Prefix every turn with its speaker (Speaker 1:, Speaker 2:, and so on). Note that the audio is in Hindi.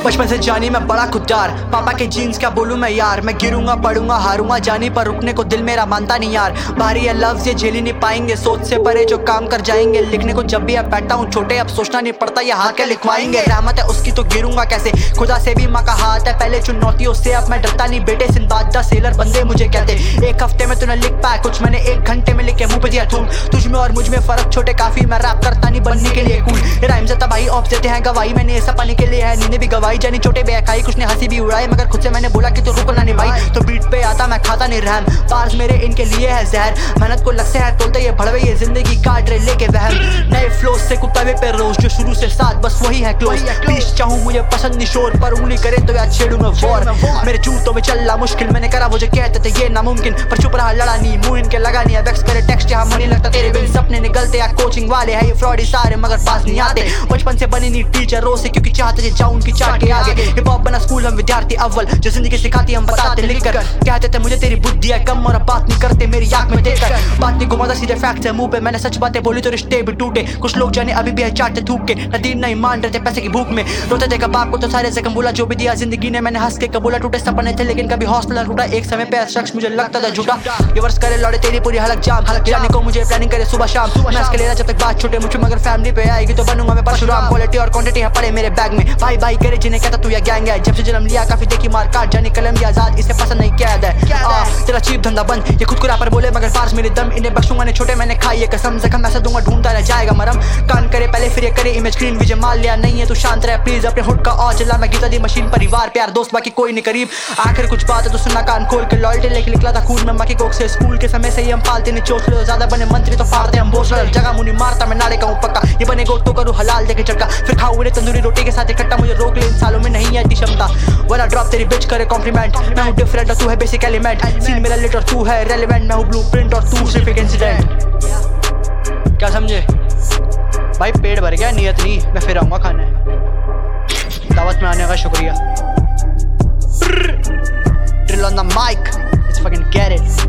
Speaker 1: बचपन से जानी मैं बड़ा खुददार, पापा के जीन्स क्या बोलूं मैं यार। मैं गिरूंगा पढ़ूंगा हारूंगा जानी, पर रुकने को दिल मेरा मानता नहीं यार। भारी है लफ्ज ये झेल ही नहीं पाएंगे, सोच से परे जो काम कर जाएंगे। लिखने को जब भी अब बैठा हूँ छोटे, अब सोचना नहीं पड़ता ये हाथ क्या लिखवाएंगे। रहमत है उसकी तो गिरूंगा कैसे, खुदा से भी माँ का हाथ है पहले चुनौतियों से। अब मैं डरता नहीं बेटे, सिंदबाद दा सेलर बंदे मुझे कहते। एक हफ्ते में तूने लिख पाया कुछ, मैंने 1 घंटे में लिख के मुंह पे दिया थूम। तुझ में और मुझ में फर्क छोटे काफी, मैं रैप करता नहीं बनने के लिए कूल। राइम से तबाही ऑफ देते हैं गवाही, मैंने ऐसा पाने के लिए है नींद भी गवाई। जानी छोटे बेखाई कुछ ने हंसी भी उड़ाई, मगर खुद से मैंने बोला कि तू रुकना नहीं भाई। तो बीट पे आता मैं खाता नहीं रहम, पार्स मेरे इनके लिए है जहर। मेहनत को लग से है तोलते ये भड़वे, ये जिंदगी काट रहे लेके वहम। नए फ्लोज से कुत्ता पे रोज जो शुरू से साथ बस वही है क्लोज। प्लीज चाहूं मुझे पसंद नहीं शोर, पर उंगली करे तो याद छेड़ू मैं वॉर। मेरे जूतों में चलना मुश्किल, मैंने करा मुझे कहते थे ये नामुमकिन, पर चुप रहा लड़ा नहीं मुंह इनके लगा नहीं। वेक्स करे टेक्स्ट यहाँ मुझे लगता तेरे बिन सपने निकलते। या कोचिंग वाले है ये फ्रॉडी सारे मगर पास नहीं आते। बचपन से बनी नहीं टीचरों से क्योंकि चाहते थे जाऊं उनकी चाट के आगे। हिप हॉप बना स्कूल हम विद्यार्थी अव्वल, जो जिंदगी सिखाती हम बताते लिखकर। कहते थे मुझे तेरी बुद्धि है कम, और अब बात नहीं करते मेरी आंख में देखकर। बात नहीं घुमाता सीधे फैक्ट है मुंह पे, मैंने सच बातें बोली तो रिश्ते भी टूटे। कुछ लोग जाने अभी भी है चाटते थूक के, नदीर नहीं मान रहे थे पैसे की भूख में। रोते थे कबाब को तो सारे जख्म बोला जो भी दिया जिंदगी ने, मैंने हंस के कबूला। टूटे सपने थे लेकिन कभी हौसला टूटा, एक समय पे शख्स मुझे लगता था झूठा। ये वर्ष करे लौड़े तेरी पूरी हलक जाम, जाने को मुझे प्लानिंग करे सुबह शाम। मैं इसके लेना जब तक बात छूटे मुझे, मगर फैमिली पे आएगी तो बनूंगा मैं परशुराम। क्वालिटी और क्वांटिटी है पड़े मेरे बैग में, भाई भाई करे जिन्हें कहता तू या गैंग है। जब से जन्म लिया काफी देखी मार काट, जानी कलम की आजाद इसे पसंद नहीं कैद है। तेरा चीप धंधा बंद, ये खुद को रैपर बोले मगर पास मेरे दम। इन्हें बख्शूंगा नहीं छोटे मैंने खाई ये कसम, जख्म ऐसा दूंगा ढूंढता रह जाएगा मरम। कान करे पहले फिर ये करे इमेज क्लीन, विजय माल लिया नहीं है तू शांत रह प्लीज। अपने हुड का और चला मैं गीता दी मशीन, परिवार प्यार दोस्त बाकी कोई नहीं करीब। आखिर कुछ बात है तो सुनना कान खोल के, लॉयल्टी लेके निकला था खून में माँ की कोख से। स्कूल के समय से ही हम पालते नहीं चोट लो, ज्यादा बने मंत्री तो फाड़ते हम बोझ। जगह मुनी मारता मैं नाले का हूँ पक्का, ये बने गोट तो करूँ हलाल देखे झटका। फिर खाऊं उन्हें तंदूरी रोटी के साथ इकट्ठा, मुझे रोक ले इन सालों में नहीं है इतनी क्षमता। वरना ड्रॉप तेरी बिच करे कॉम्प्लीमेंट, मैं हूँ डिफरेंट और तू है बेसिक एलिमेंट। सीन मेरा लिट और तू है रेलेवेंट, मैं हूँ ब्लूप्रिंट और तू सिर्फ एक इंसिडेंट। क्या समझे भाई, पेट भर गया नियत नहीं, मैं फिर आऊंगा खाने। दावत में आने का शुक्रिया। Drill on the mic, let's fucking get it.